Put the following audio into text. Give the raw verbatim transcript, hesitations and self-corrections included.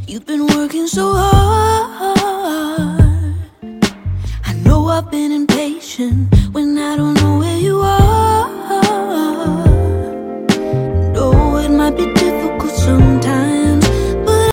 You've been working so hard. I know I've been impatient when I don't